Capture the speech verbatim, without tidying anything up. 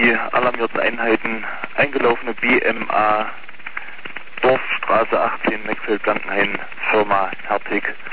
die alarmierten Einheiten eingelaufene B M A Dorfstraße achtzehn, Mexfeld-Blankenhain, Firma Hertig.